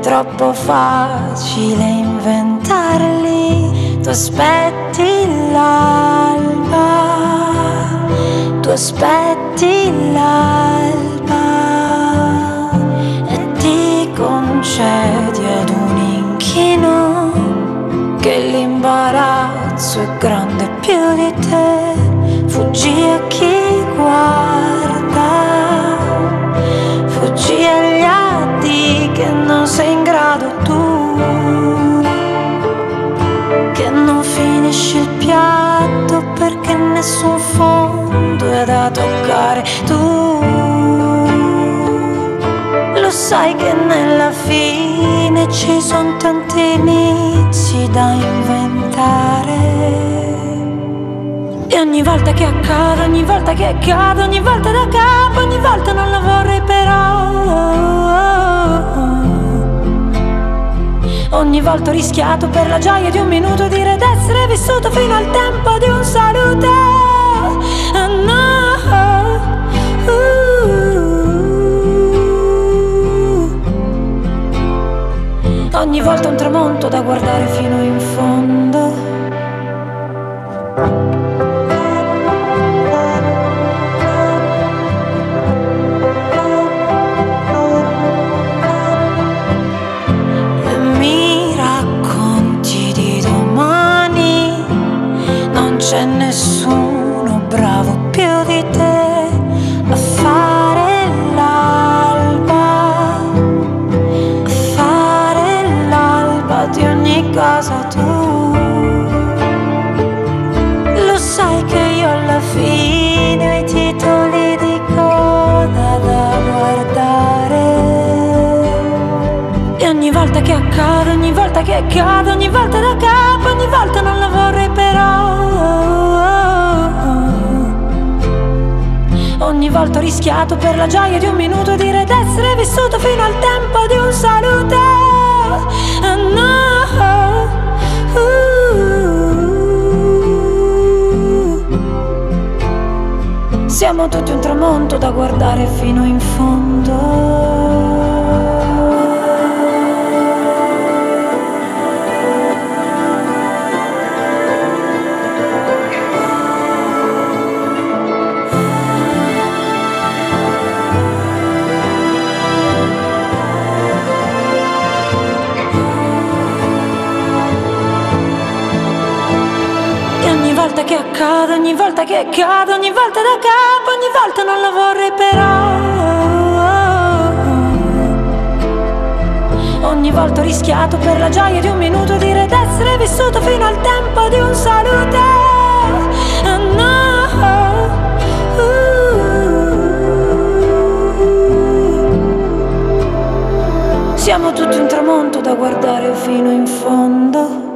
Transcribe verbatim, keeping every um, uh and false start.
troppo facile inventarli. Tu aspetti l'alba, tu aspetti l'alba e ti concedi ad un inchino che l'imbarazzo è grande più di te. Fuggi a chi guarda, fuggi agli atti che non sei in grado tu, che non finisci il piatto perché nessun fondo è da toccare. Tu lo sai che nella fine ci sono tanti inizi da inventare. E ogni volta che accade, ogni volta che accade, ogni volta da capo, ogni volta non la vorrei però. Ogni volta ho rischiato per la gioia di un minuto dire d'essere vissuto fino al tempo di un saluto. Oh no, uh. Ogni volta un tramonto da guardare fino in fondo. C'è nessuno bravo più di te a fare l'alba, a fare l'alba di ogni cosa. Tu lo sai che io alla fine ho i titoli di coda da guardare. E ogni volta che accade, ogni volta che accade, ogni volta da capo, ogni volta non la vorrei però. Ogni volta ho rischiato per la gioia di un minuto dire d'essere vissuto fino al tempo di un saluto. Oh no, uh. Siamo tutti un tramonto da guardare fino in fondo. Ogni volta che accade, ogni volta che accade, ogni volta da capo, ogni volta non la vorrei però. Ogni volta ho rischiato per la gioia di un minuto dire d'essere vissuto fino al tempo di un saluto. Oh no, uh. Siamo tutti un tramonto da guardare fino in fondo.